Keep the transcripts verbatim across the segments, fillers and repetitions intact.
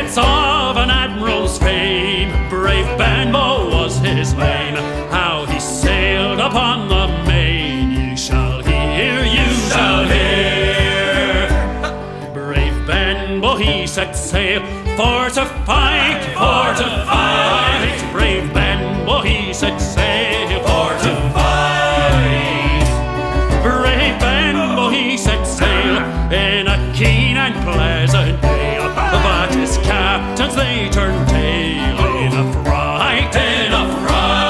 It's of an admiral's fame, brave Benbow was his name. How he sailed upon the main, you shall hear, you shall hear. Brave Benbow, he set sail for to fight, for to fight. Brave Benbow, he set sail for to fight. Brave Benbow, he set sail in a keen and pleasant gale, but his captains they turned tail in a fright, in a fright.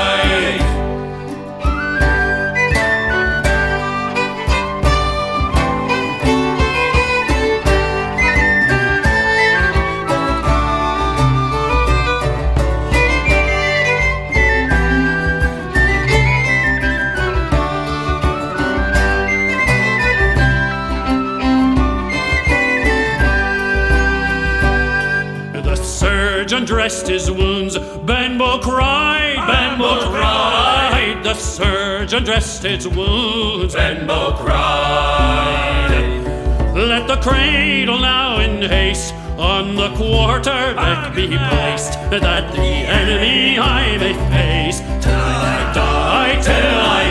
The surgeon dressed his wounds, Benbow cried, Benbow cried. The surgeon dressed his wounds, Benbow cried. Let the cradle now in haste on the quarter deck be placed, that the enemy I may face till I die, till I